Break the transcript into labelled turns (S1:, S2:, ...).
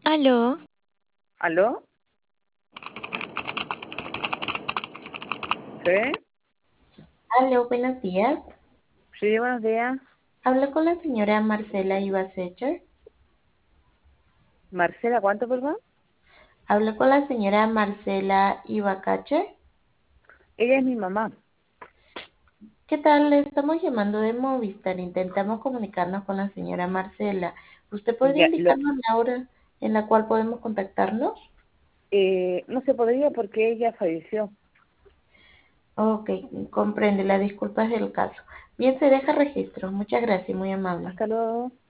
S1: Aló,
S2: ¿Aló? ¿Sí?
S1: aló, buenos días.
S2: Sí, buenos días.
S1: Hablo con la señora Marcela Ibasecher.
S2: Marcela, ¿cuánto, perdón?
S1: Hablo con la señora Marcela Ibacache.
S2: Ella es mi mamá.
S1: ¿Qué tal? Le estamos llamando de Movistar. Intentamos comunicarnos con la señora Marcela. ¿Usted podría
S2: Ya,
S1: indicarnos la hora en la cual podemos contactarnos?
S2: no se podría porque ella falleció.
S1: Ok, comprende. La disculpa es del caso. Bien, se deja registro. Muchas gracias, muy amable.
S2: Hasta luego.